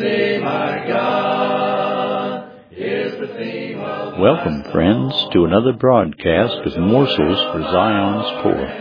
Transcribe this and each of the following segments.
theme, my God, is the theme of Welcome, friends, to another broadcast of Morsels for Zion's Poor.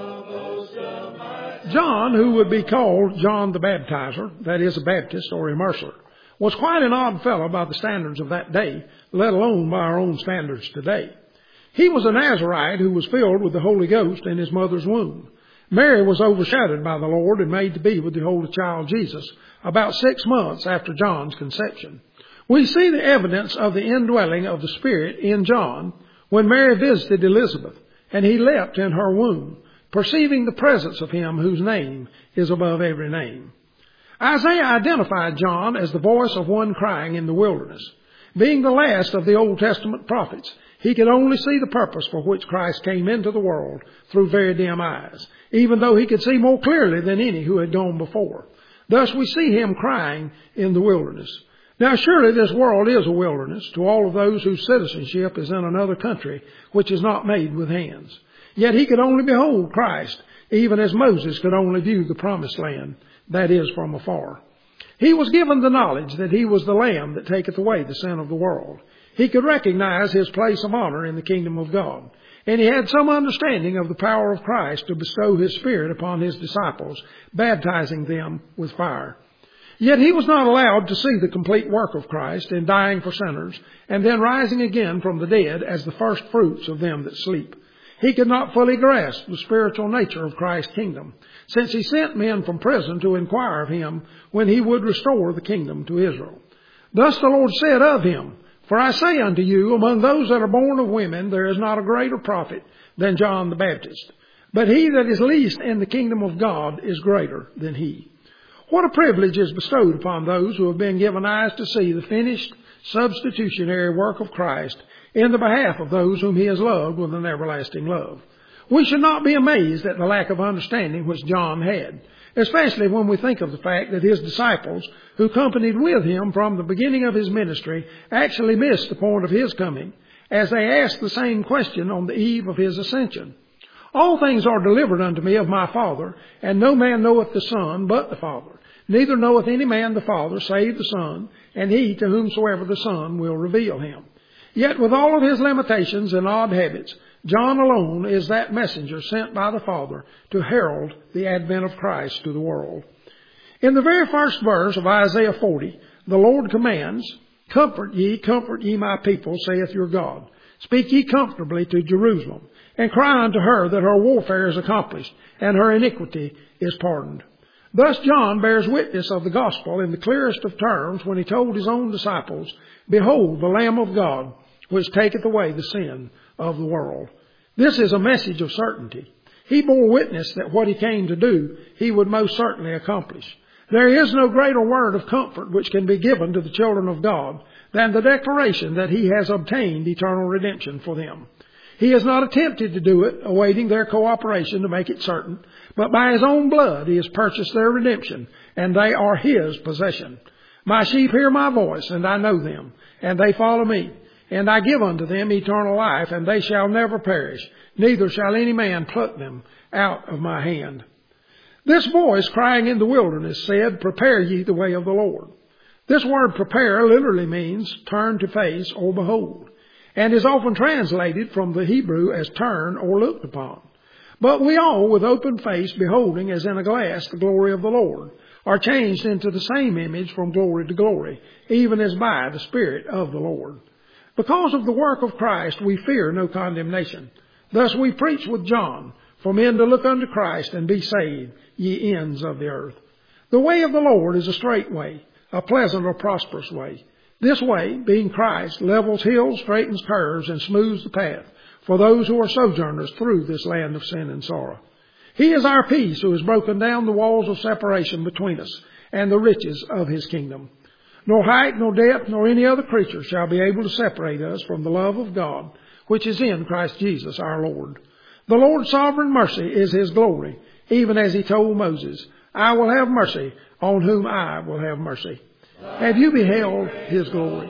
John, who would be called John the Baptizer, that is, a Baptist or immerser, was quite an odd fellow by the standards of that day, let alone by our own standards today. He was a Nazarite who was filled with the Holy Ghost in his mother's womb. Mary was overshadowed by the Lord and made to be with the Holy Child Jesus about 6 months after John's conception. We see the evidence of the indwelling of the Spirit in John when Mary visited Elizabeth, and he leapt in her womb, perceiving the presence of him whose name is above every name. Isaiah identified John as the voice of one crying in the wilderness. Being the last of the Old Testament prophets, he could only see the purpose for which Christ came into the world through very dim eyes, even though he could see more clearly than any who had gone before. Thus we see him crying in the wilderness. Now surely this world is a wilderness to all of those whose citizenship is in another country which is not made with hands. Yet he could only behold Christ, even as Moses could only view the promised land, that is, from afar. He was given the knowledge that he was the Lamb that taketh away the sin of the world. He could recognize his place of honor in the kingdom of God, and he had some understanding of the power of Christ to bestow his Spirit upon his disciples, baptizing them with fire. Yet he was not allowed to see the complete work of Christ in dying for sinners and then rising again from the dead as the first fruits of them that sleep. He could not fully grasp the spiritual nature of Christ's kingdom, since he sent men from prison to inquire of him when he would restore the kingdom to Israel. Thus the Lord said of him, For I say unto you, among those that are born of women, there is not a greater prophet than John the Baptist. But he that is least in the kingdom of God is greater than he. What a privilege is bestowed upon those who have been given eyes to see the finished substitutionary work of Christ in the behalf of those whom he has loved with an everlasting love. We should not be amazed at the lack of understanding which John had, especially when we think of the fact that his disciples, who companied with him from the beginning of his ministry, actually missed the point of his coming, as they asked the same question on the eve of his ascension. All things are delivered unto me of my Father, and no man knoweth the Son but the Father. Neither knoweth any man the Father save the Son, and he to whomsoever the Son will reveal him. Yet with all of his limitations and odd habits, John alone is that messenger sent by the Father to herald the advent of Christ to the world. In the very first verse of Isaiah 40, the Lord commands, comfort ye my people, saith your God. Speak ye comfortably to Jerusalem, and cry unto her that her warfare is accomplished, and her iniquity is pardoned. Thus John bears witness of the gospel in the clearest of terms when he told his own disciples, Behold, the Lamb of God, which taketh away the sin of the world. This is a message of certainty. He bore witness that what he came to do, he would most certainly accomplish. There is no greater word of comfort which can be given to the children of God than the declaration that he has obtained eternal redemption for them. He has not attempted to do it, awaiting their cooperation to make it certain, but by his own blood he has purchased their redemption, and they are his possession. My sheep hear my voice, and I know them, and they follow me. And I give unto them eternal life, and they shall never perish, neither shall any man pluck them out of my hand. This voice crying in the wilderness said, Prepare ye the way of the Lord. This word prepare literally means turn to face or behold, and is often translated from the Hebrew as turn or looked upon. But we all, with open face, beholding as in a glass the glory of the Lord, are changed into the same image from glory to glory, even as by the Spirit of the Lord. Because of the work of Christ, we fear no condemnation. Thus we preach with John, for men to look unto Christ and be saved, ye ends of the earth. The way of the Lord is a straight way, a pleasant or prosperous way. This way, being Christ, levels hills, straightens curves, and smooths the path for those who are sojourners through this land of sin and sorrow. He is our peace, who has broken down the walls of separation between us and the riches of his kingdom. Nor height, nor depth, nor any other creature shall be able to separate us from the love of God, which is in Christ Jesus our Lord. The Lord's sovereign mercy is his glory, even as he told Moses, I will have mercy on whom I will have mercy. Have you beheld his glory?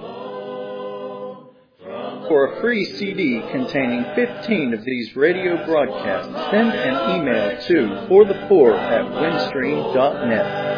For a free CD containing 15 of these radio broadcasts, send an email to forthepoor@windstream.net.